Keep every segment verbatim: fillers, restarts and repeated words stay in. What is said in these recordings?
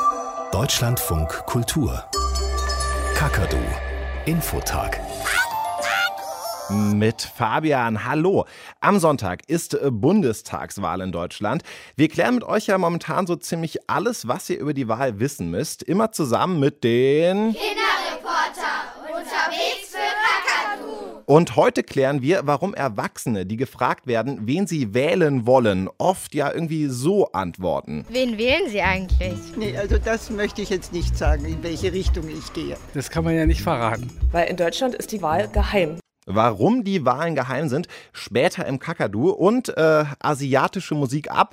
Deutschlandfunk Kultur. Kakadu Infotag. Mit Fabian, hallo. Am Sonntag ist Bundestagswahl in Deutschland. Wir klären mit euch ja momentan so ziemlich alles, was ihr über die Wahl wissen müsst. Immer zusammen mit den Kinderreporter unterwegs für Kakadu. Und heute klären wir, warum Erwachsene, die gefragt werden, wen sie wählen wollen, oft ja irgendwie so antworten. Wen wählen Sie eigentlich? Nee, also das möchte ich jetzt nicht sagen, in welche Richtung ich gehe. Das kann man ja nicht verraten. Weil in Deutschland ist die Wahl geheim. Warum die Wahlen geheim sind, später im Kakadu und äh, asiatische Musik ab.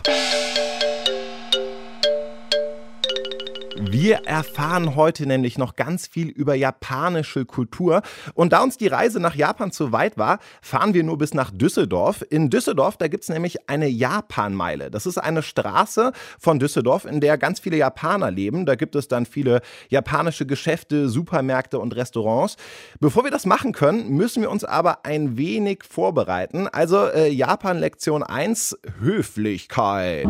Wir erfahren heute nämlich noch ganz viel über japanische Kultur. Und da uns die Reise nach Japan zu weit war, fahren wir nur bis nach Düsseldorf. In Düsseldorf, da gibt es nämlich eine Japanmeile. Das ist eine Straße von Düsseldorf, in der ganz viele Japaner leben. Da gibt es dann viele japanische Geschäfte, Supermärkte und Restaurants. Bevor wir das machen können, müssen wir uns aber ein wenig vorbereiten. Also äh, Japan Lektion eins, Höflichkeit.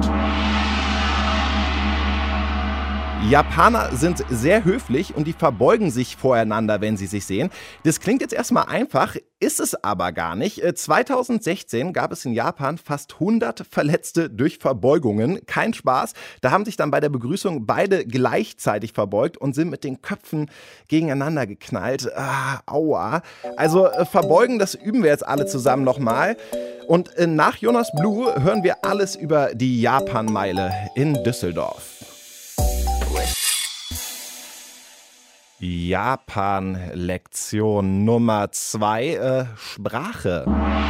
Japaner sind sehr höflich und die verbeugen sich voreinander, wenn sie sich sehen. Das klingt jetzt erstmal einfach, ist es aber gar nicht. zweitausendsechzehn gab es in Japan fast hundert Verletzte durch Verbeugungen. Kein Spaß. Da haben sich dann bei der Begrüßung beide gleichzeitig verbeugt und sind mit den Köpfen gegeneinander geknallt. Ah, aua. Also äh, verbeugen, das üben wir jetzt alle zusammen nochmal. Und äh, nach Jonas Blue hören wir alles über die Japanmeile in Düsseldorf. Japan-Lektion Nummer zwei, äh, Sprache.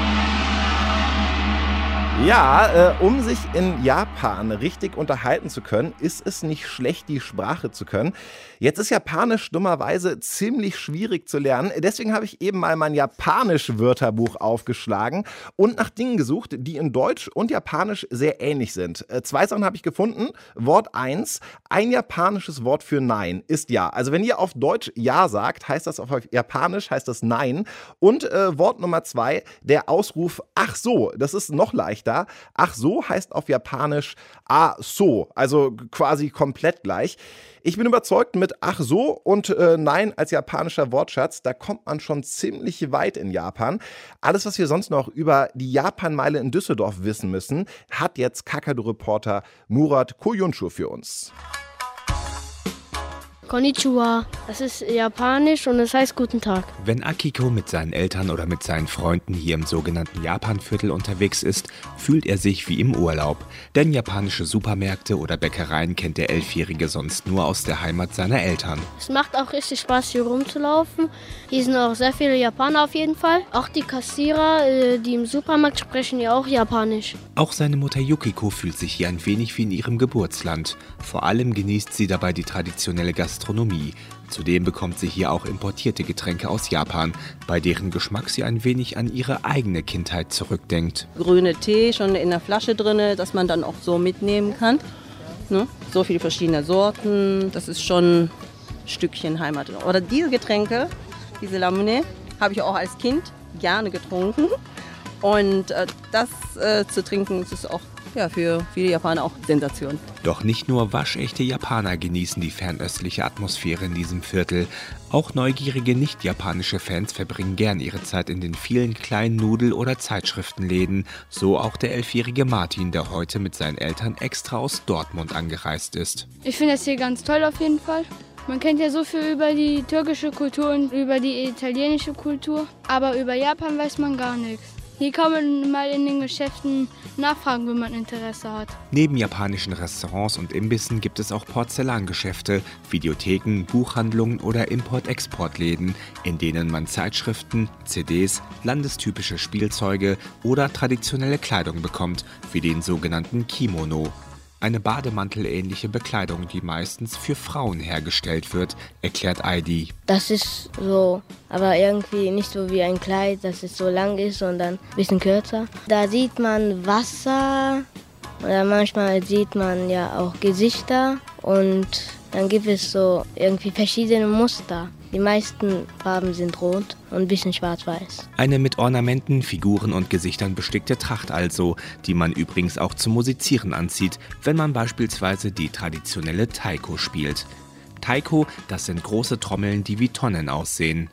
Ja, äh, um sich in Japan richtig unterhalten zu können, ist es nicht schlecht, die Sprache zu können. Jetzt ist Japanisch dummerweise ziemlich schwierig zu lernen. Deswegen habe ich eben mal mein Japanisch-Wörterbuch aufgeschlagen und nach Dingen gesucht, die in Deutsch und Japanisch sehr ähnlich sind. Äh, zwei Sachen habe ich gefunden. Wort eins, ein japanisches Wort für Nein ist Ja. Also wenn ihr auf Deutsch Ja sagt, heißt das auf Japanisch, heißt das Nein. Und äh, Wort Nummer zwei, der Ausruf Ach so, das ist noch leichter. Ach so heißt auf Japanisch Ah so, also quasi komplett gleich. Ich bin überzeugt, mit Ach so und äh, Nein als japanischer Wortschatz, da kommt man schon ziemlich weit in Japan. Alles, was wir sonst noch über die Japanmeile in Düsseldorf wissen müssen, hat jetzt Kakadu-Reporter Murat Koyunshu für uns. Konnichiwa. Das ist japanisch und es heißt Guten Tag. Wenn Akiko mit seinen Eltern oder mit seinen Freunden hier im sogenannten Japanviertel unterwegs ist, fühlt er sich wie im Urlaub. Denn japanische Supermärkte oder Bäckereien kennt der Elfjährige sonst nur aus der Heimat seiner Eltern. Es macht auch richtig Spaß, hier rumzulaufen. Hier sind auch sehr viele Japaner auf jeden Fall. Auch die Kassierer, die im Supermarkt sprechen ja auch Japanisch. Auch seine Mutter Yukiko fühlt sich hier ein wenig wie in ihrem Geburtsland. Vor allem genießt sie dabei die traditionelle Gastronomie. Zudem bekommt sie hier auch importierte Getränke aus Japan, bei deren Geschmack sie ein wenig an ihre eigene Kindheit zurückdenkt. Grüne Tee schon in der Flasche drin, dass man dann auch so mitnehmen kann. Ne? So viele verschiedene Sorten, das ist schon ein Stückchen Heimat. Oder diese Getränke, diese Lamune, habe ich auch als Kind gerne getrunken. Und äh, das äh, zu trinken, das ist auch ja, für viele Japaner auch Sensation. Doch nicht nur waschechte Japaner genießen die fernöstliche Atmosphäre in diesem Viertel. Auch neugierige nicht-japanische Fans verbringen gern ihre Zeit in den vielen kleinen Nudel- oder Zeitschriftenläden. So auch der elfjährige Martin, der heute mit seinen Eltern extra aus Dortmund angereist ist. Ich finde das hier ganz toll auf jeden Fall. Man kennt ja so viel über die türkische Kultur und über die italienische Kultur, aber über Japan weiß man gar nichts. Hier kann man mal in den Geschäften nachfragen, wenn man Interesse hat. Neben japanischen Restaurants und Imbissen gibt es auch Porzellangeschäfte, Videotheken, Buchhandlungen oder Import-Export-Läden, in denen man Zeitschriften, C Ds, landestypische Spielzeuge oder traditionelle Kleidung bekommt, wie den sogenannten Kimono. Eine bademantelähnliche Bekleidung, die meistens für Frauen hergestellt wird, erklärt Heidi. Das ist so, aber irgendwie nicht so wie ein Kleid, dass es so lang ist, sondern ein bisschen kürzer. Da sieht man Wasser oder manchmal sieht man ja auch Gesichter und dann gibt es so irgendwie verschiedene Muster. Die meisten Farben sind rot und ein bisschen schwarz-weiß. Eine mit Ornamenten, Figuren und Gesichtern bestickte Tracht also, die man übrigens auch zum Musizieren anzieht, wenn man beispielsweise die traditionelle Taiko spielt. Taiko, das sind große Trommeln, die wie Tonnen aussehen.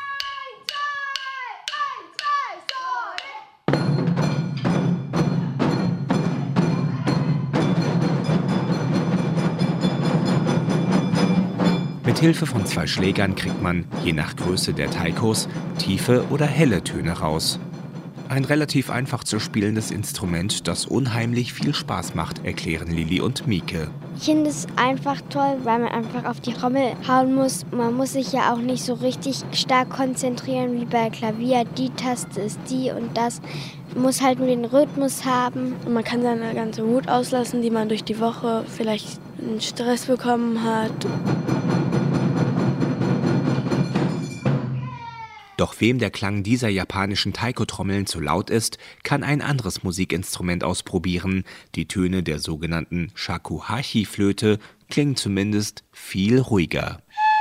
Mit Hilfe von zwei Schlägern kriegt man, je nach Größe der Taikos, tiefe oder helle Töne raus. Ein relativ einfach zu spielendes Instrument, das unheimlich viel Spaß macht, erklären Lili und Mieke. Ich finde es einfach toll, weil man einfach auf die Trommel hauen muss. Man muss sich ja auch nicht so richtig stark konzentrieren wie bei Klavier. Die Taste ist die und das. Man muss halt nur den Rhythmus haben. Und man kann seine ganze Wut auslassen, die man durch die Woche vielleicht einen Stress bekommen hat. Doch wem der Klang dieser japanischen Taiko-Trommeln zu laut ist, kann ein anderes Musikinstrument ausprobieren. Die Töne der sogenannten Shakuhachi-Flöte klingen zumindest viel ruhiger.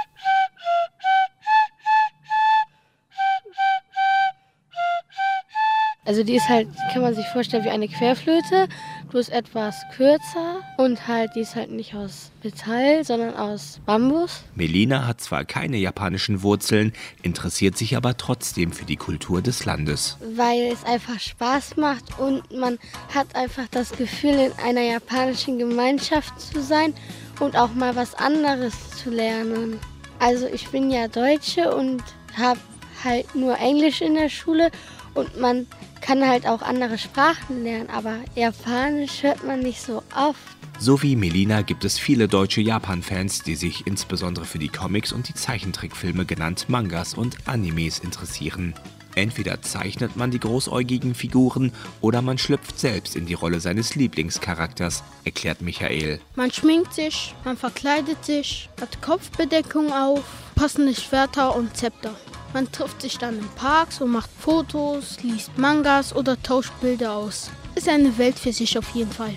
Also die ist halt, kann man sich vorstellen, wie eine Querflöte, bloß etwas kürzer und halt, die ist halt nicht aus Metall, sondern aus Bambus. Melina hat zwar keine japanischen Wurzeln, interessiert sich aber trotzdem für die Kultur des Landes. Weil es einfach Spaß macht und man hat einfach das Gefühl, in einer japanischen Gemeinschaft zu sein und auch mal was anderes zu lernen. Also ich bin ja Deutsche und habe halt nur Englisch in der Schule und man kann halt auch andere Sprachen lernen, aber Japanisch hört man nicht so oft. So wie Melina gibt es viele deutsche Japan-Fans, die sich insbesondere für die Comics und die Zeichentrickfilme, genannt Mangas und Animes, interessieren. Entweder zeichnet man die großäugigen Figuren oder man schlüpft selbst in die Rolle seines Lieblingscharakters, erklärt Michael. Man schminkt sich, man verkleidet sich, hat Kopfbedeckung auf, passende Schwerter und Zepter. Man trifft sich dann in Parks und macht Fotos, liest Mangas oder tauscht Bilder aus. Ist eine Welt für sich auf jeden Fall.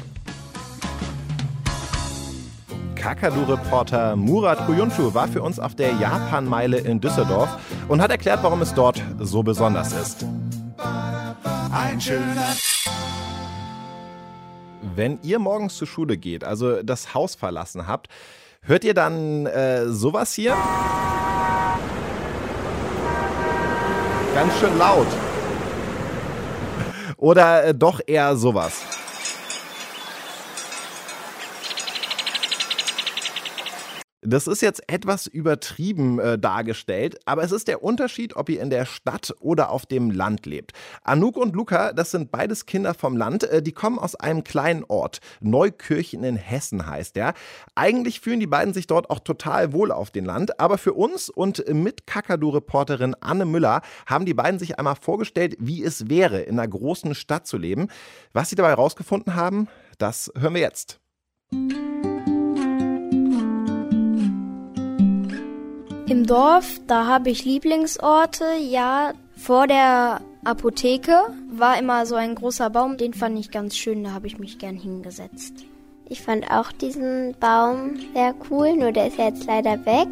Kakadu-Reporter Murat Kuyunshu war für uns auf der Japan-Meile in Düsseldorf und hat erklärt, warum es dort so besonders ist. Ein schöner... Wenn ihr morgens zur Schule geht, also das Haus verlassen habt, hört ihr dann äh, sowas hier? Ganz schön laut. Oder äh, doch eher sowas. Das ist jetzt etwas übertrieben äh, dargestellt, aber es ist der Unterschied, ob ihr in der Stadt oder auf dem Land lebt. Anouk und Luca, das sind beides Kinder vom Land, äh, die kommen aus einem kleinen Ort. Neukirchen in Hessen heißt der. Eigentlich fühlen die beiden sich dort auch total wohl auf dem Land, aber für uns und mit Kakadu-Reporterin Anne Müller haben die beiden sich einmal vorgestellt, wie es wäre, in einer großen Stadt zu leben. Was sie dabei rausgefunden haben, das hören wir jetzt. Im Dorf, da habe ich Lieblingsorte, ja, vor der Apotheke war immer so ein großer Baum, den fand ich ganz schön, da habe ich mich gern hingesetzt. Ich fand auch diesen Baum sehr cool, nur der ist jetzt leider weg.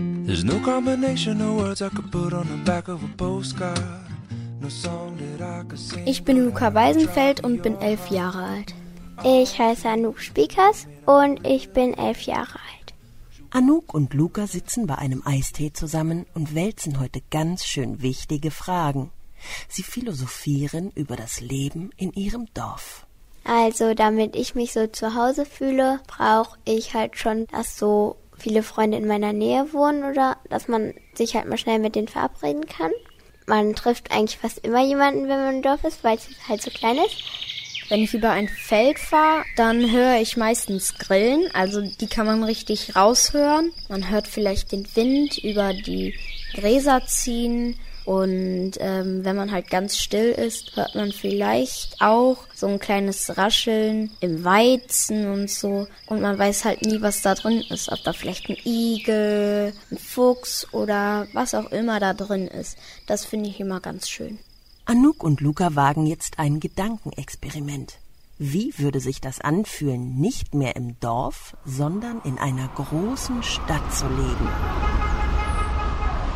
Ich bin Luca Weisenfeld und bin elf Jahre alt. Ich heiße Anouk Spiekers und ich bin elf Jahre alt. Anouk und Luca sitzen bei einem Eistee zusammen und wälzen heute ganz schön wichtige Fragen. Sie philosophieren über das Leben in ihrem Dorf. Also, damit ich mich so zu Hause fühle, brauche ich halt schon, dass so viele Freunde in meiner Nähe wohnen oder dass man sich halt mal schnell mit denen verabreden kann. Man trifft eigentlich fast immer jemanden, wenn man im Dorf ist, weil es halt so klein ist. Wenn ich über ein Feld fahre, dann höre ich meistens Grillen, also die kann man richtig raushören. Man hört vielleicht den Wind über die Gräser ziehen und ähm, wenn man halt ganz still ist, hört man vielleicht auch so ein kleines Rascheln im Weizen und so. Und man weiß halt nie, was da drin ist, ob da vielleicht ein Igel, ein Fuchs oder was auch immer da drin ist. Das finde ich immer ganz schön. Anouk und Luca wagen jetzt ein Gedankenexperiment. Wie würde sich das anfühlen, nicht mehr im Dorf, sondern in einer großen Stadt zu leben?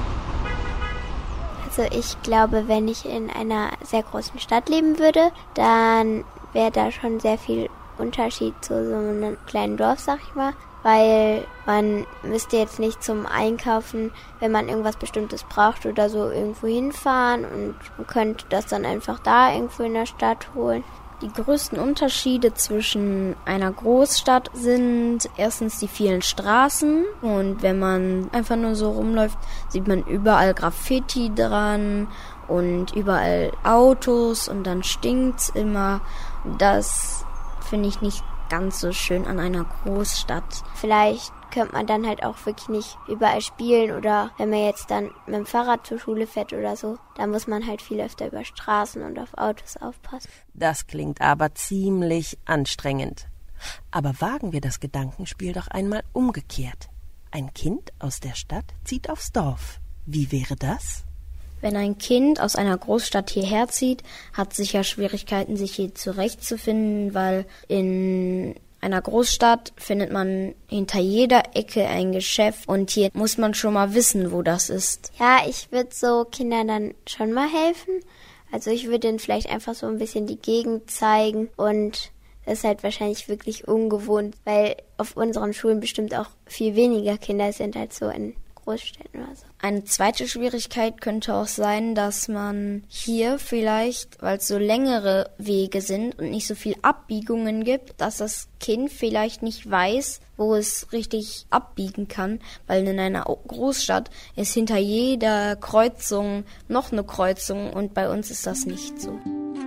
Also ich glaube, wenn ich in einer sehr großen Stadt leben würde, dann wäre da schon sehr viel Unterschied zu so einem kleinen Dorf, sag ich mal. Weil man müsste jetzt nicht zum Einkaufen, wenn man irgendwas Bestimmtes braucht oder so, irgendwo hinfahren und man könnte das dann einfach da irgendwo in der Stadt holen. Die größten Unterschiede zwischen einer Großstadt sind erstens die vielen Straßen und wenn man einfach nur so rumläuft, sieht man überall Graffiti dran und überall Autos und dann stinkt's immer. Das finde ich nicht ganz so schön an einer Großstadt. Vielleicht könnte man dann halt auch wirklich nicht überall spielen oder wenn man jetzt dann mit dem Fahrrad zur Schule fährt oder so, dann muss man halt viel öfter über Straßen und auf Autos aufpassen. Das klingt aber ziemlich anstrengend. Aber wagen wir das Gedankenspiel doch einmal umgekehrt. Ein Kind aus der Stadt zieht aufs Dorf. Wie wäre das? Wenn ein Kind aus einer Großstadt hierher zieht, hat sicher Schwierigkeiten, sich hier zurechtzufinden, weil in einer Großstadt findet man hinter jeder Ecke ein Geschäft und hier muss man schon mal wissen, wo das ist. Ja, ich würde so Kindern dann schon mal helfen. Also ich würde ihnen vielleicht einfach so ein bisschen die Gegend zeigen und das ist halt wahrscheinlich wirklich ungewohnt, weil auf unseren Schulen bestimmt auch viel weniger Kinder sind als so in Großstädten oder so. Eine zweite Schwierigkeit könnte auch sein, dass man hier vielleicht, weil es so längere Wege sind und nicht so viel Abbiegungen gibt, dass das Kind vielleicht nicht weiß, wo es richtig abbiegen kann, weil in einer Großstadt ist hinter jeder Kreuzung noch eine Kreuzung und bei uns ist das nicht so.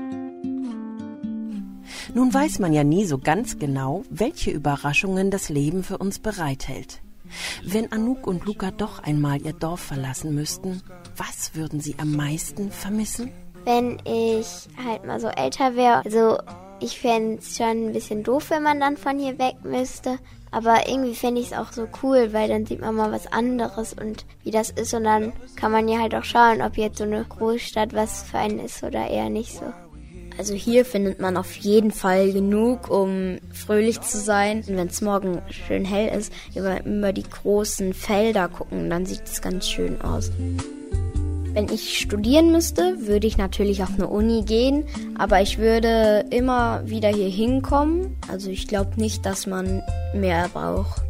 Nun weiß man ja nie so ganz genau, welche Überraschungen das Leben für uns bereithält. Wenn Anouk und Luca doch einmal ihr Dorf verlassen müssten, was würden sie am meisten vermissen? Wenn ich halt mal so älter wäre, also ich fände es schon ein bisschen doof, wenn man dann von hier weg müsste. Aber irgendwie fände ich es auch so cool, weil dann sieht man mal was anderes und wie das ist. Und dann kann man ja halt auch schauen, ob jetzt so eine Großstadt was für einen ist oder eher nicht so. Also hier findet man auf jeden Fall genug, um fröhlich zu sein. Und wenn es morgen schön hell ist, über, über die großen Felder gucken, dann sieht es ganz schön aus. Wenn ich studieren müsste, würde ich natürlich auf eine Uni gehen, aber ich würde immer wieder hier hinkommen. Also ich glaube nicht, dass man mehr braucht.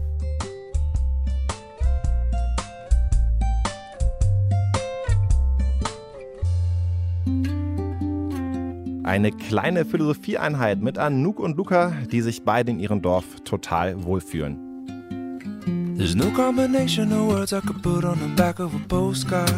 Eine kleine Philosophieeinheit mit Anouk und Luca, die sich beide in ihrem Dorf total wohlfühlen. There's no combination of words I could put on the back of a postcard.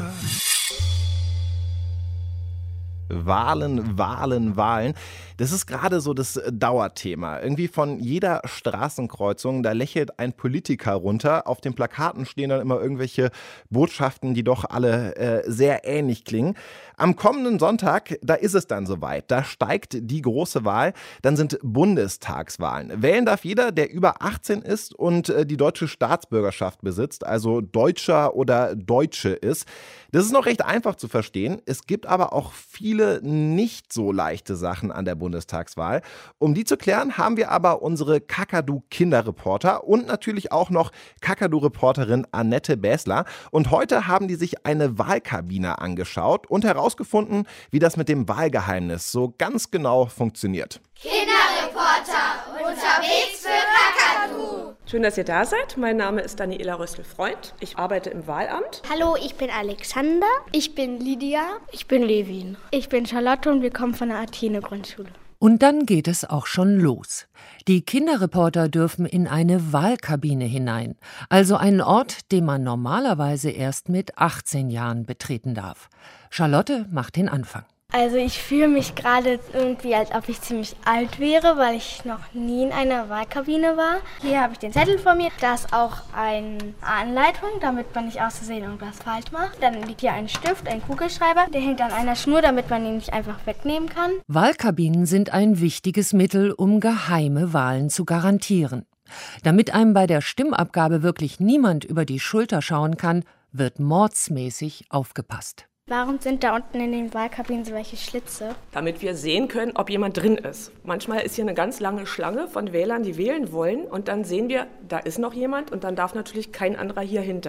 Wahlen, Wahlen, Wahlen. Das ist gerade so das Dauerthema. Irgendwie von jeder Straßenkreuzung, da lächelt ein Politiker runter. Auf den Plakaten stehen dann immer irgendwelche Botschaften, die doch alle äh, sehr ähnlich klingen. Am kommenden Sonntag, da ist es dann soweit. Da steigt die große Wahl. Dann sind Bundestagswahlen. Wählen darf jeder, der über achtzehn ist und äh, die deutsche Staatsbürgerschaft besitzt, also Deutscher oder Deutsche ist. Das ist noch recht einfach zu verstehen. Es gibt aber auch viele nicht so leichte Sachen an der Bundestagswahl. Um die zu klären, haben wir aber unsere Kakadu-Kinderreporter und natürlich auch noch Kakadu-Reporterin Annette Bäßler. Und heute haben die sich eine Wahlkabine angeschaut und herausgefunden, wie das mit dem Wahlgeheimnis so ganz genau funktioniert. Kinderreporter unterwegs für Kakadu. Schön, dass ihr da seid. Mein Name ist Daniela Röstel-Freund. Ich arbeite im Wahlamt. Hallo, ich bin Alexander. Ich bin Lydia. Ich bin Levin. Ich bin Charlotte und wir kommen von der Athene-Grundschule. Und dann geht es auch schon los. Die Kinderreporter dürfen in eine Wahlkabine hinein, also einen Ort, den man normalerweise erst mit achtzehn Jahren betreten darf. Charlotte macht den Anfang. Also ich fühle mich gerade irgendwie, als ob ich ziemlich alt wäre, weil ich noch nie in einer Wahlkabine war. Hier habe ich den Zettel vor mir. Da ist auch eine Anleitung, damit man nicht aus Versehen irgendwas falsch macht. Dann liegt hier ein Stift, ein Kugelschreiber. Der hängt an einer Schnur, damit man ihn nicht einfach wegnehmen kann. Wahlkabinen sind ein wichtiges Mittel, um geheime Wahlen zu garantieren. Damit einem bei der Stimmabgabe wirklich niemand über die Schulter schauen kann, wird mordsmäßig aufgepasst. Warum sind da unten in den Wahlkabinen so welche Schlitze? Damit wir sehen können, ob jemand drin ist. Manchmal ist hier eine ganz lange Schlange von Wählern, die wählen wollen. Und dann sehen wir, da ist noch jemand und dann darf natürlich kein anderer hier hinter.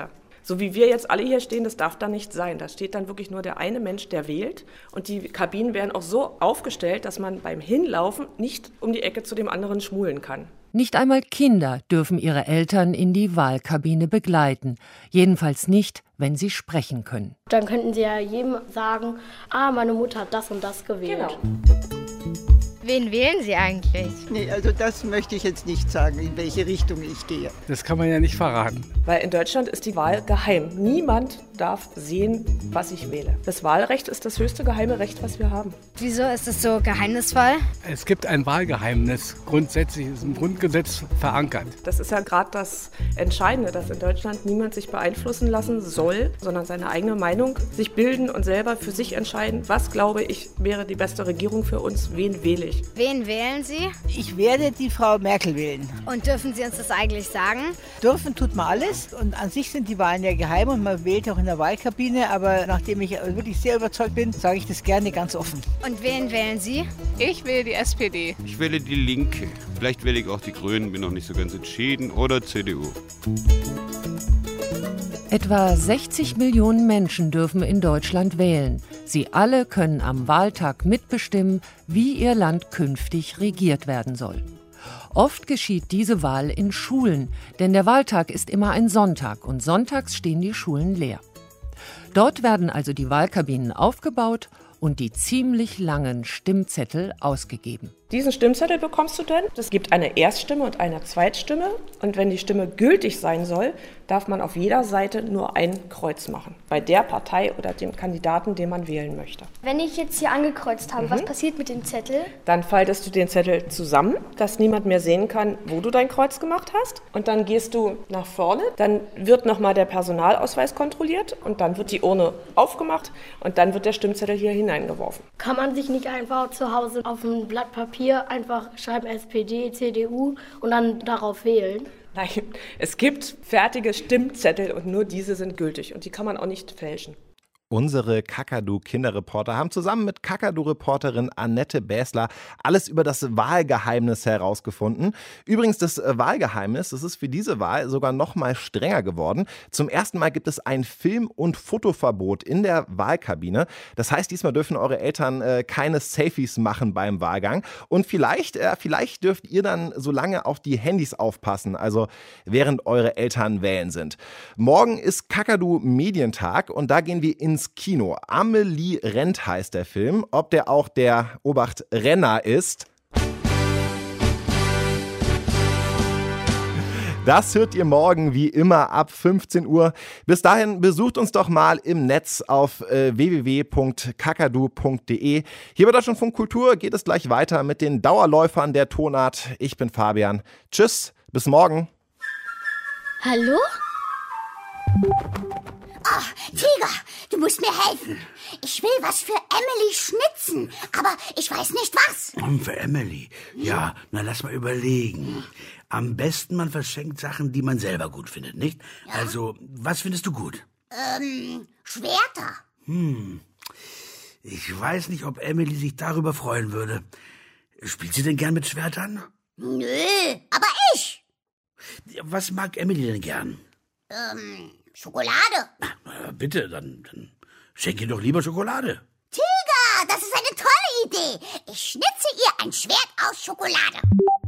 So wie wir jetzt alle hier stehen, das darf da nicht sein. Da steht dann wirklich nur der eine Mensch, der wählt. Und die Kabinen werden auch so aufgestellt, dass man beim Hinlaufen nicht um die Ecke zu dem anderen schmulen kann. Nicht einmal Kinder dürfen ihre Eltern in die Wahlkabine begleiten. Jedenfalls nicht, wenn sie sprechen können. Dann könnten sie ja jedem sagen, ah, meine Mutter hat das und das gewählt. Genau. Wen wählen Sie eigentlich? Nee, also das möchte ich jetzt nicht sagen, in welche Richtung ich gehe. Das kann man ja nicht verraten. Weil in Deutschland ist die Wahl geheim. Niemand darf sehen, was ich wähle. Das Wahlrecht ist das höchste geheime Recht, was wir haben. Wieso ist es so geheimnisvoll? Es gibt ein Wahlgeheimnis. Grundsätzlich ist im Grundgesetz verankert. Das ist ja gerade das Entscheidende, dass in Deutschland niemand sich beeinflussen lassen soll, sondern seine eigene Meinung sich bilden und selber für sich entscheiden, was, glaube ich, wäre die beste Regierung für uns, wen wähle ich. Wen wählen Sie? Ich werde die Frau Merkel wählen. Und dürfen Sie uns das eigentlich sagen? Dürfen tut man alles und an sich sind die Wahlen ja geheim und man wählt auch in der Wahlkabine, aber nachdem ich wirklich sehr überzeugt bin, sage ich das gerne ganz offen. Und wen wählen Sie? Ich wähle die S P D. Ich wähle die Linke. Vielleicht wähle ich auch die Grünen, bin noch nicht so ganz entschieden, oder C D U. Etwa sechzig Millionen Menschen dürfen in Deutschland wählen. Sie alle können am Wahltag mitbestimmen, wie ihr Land künftig regiert werden soll. Oft geschieht diese Wahl in Schulen, denn der Wahltag ist immer ein Sonntag und sonntags stehen die Schulen leer. Dort werden also die Wahlkabinen aufgebaut und die ziemlich langen Stimmzettel ausgegeben. Diesen Stimmzettel bekommst du dann. Es gibt eine Erststimme und eine Zweitstimme. Und wenn die Stimme gültig sein soll, darf man auf jeder Seite nur ein Kreuz machen. Bei der Partei oder dem Kandidaten, den man wählen möchte. Wenn ich jetzt hier angekreuzt habe, mhm. was passiert mit dem Zettel? Dann faltest du den Zettel zusammen, dass niemand mehr sehen kann, wo du dein Kreuz gemacht hast. Und dann gehst du nach vorne. Dann wird nochmal der Personalausweis kontrolliert. Und dann wird die Urne aufgemacht. Und dann wird der Stimmzettel hier hineingeworfen. Kann man sich nicht einfach zu Hause auf ein Blatt Papier einfach schreiben S P D, C D U und dann darauf wählen? Nein, es gibt fertige Stimmzettel und nur diese sind gültig und die kann man auch nicht fälschen. Unsere Kakadu-Kinderreporter haben zusammen mit Kakadu-Reporterin Annette Bäßler alles über das Wahlgeheimnis herausgefunden. Übrigens, das Wahlgeheimnis, das ist für diese Wahl sogar noch mal strenger geworden. Zum ersten Mal gibt es ein Film- und Fotoverbot in der Wahlkabine. Das heißt, diesmal dürfen eure Eltern äh, keine Selfies machen beim Wahlgang. Und vielleicht, äh, vielleicht dürft ihr dann so lange auf die Handys aufpassen, also während eure Eltern wählen sind. Morgen ist Kakadu-Medientag und da gehen wir ins Kino. Amelie rennt heißt der Film. Ob der auch der Obacht Renner ist, das hört ihr morgen wie immer ab fünfzehn Uhr. Bis dahin besucht uns doch mal im Netz auf äh, w w w punkt kakadu punkt d e. Hier bei Deutschlandfunk Kultur geht es gleich weiter mit den Dauerläufern der Tonart. Ich bin Fabian. Tschüss, bis morgen. Hallo? Oh, Tiger, du musst mir helfen. Ich will was für Emily schnitzen, aber ich weiß nicht was. Für Emily? Ja, na lass mal überlegen. Am besten man verschenkt Sachen, die man selber gut findet, nicht? Ja? Also, was findest du gut? Ähm, Schwerter. Hm, ich weiß nicht, ob Emily sich darüber freuen würde. Spielt sie denn gern mit Schwertern? Nö, aber ich. Was mag Emily denn gern? Ähm... Schokolade. Na, bitte, dann, dann schenk ihr doch lieber Schokolade. Tiger, das ist eine tolle Idee. Ich schnitze ihr ein Schwert aus Schokolade.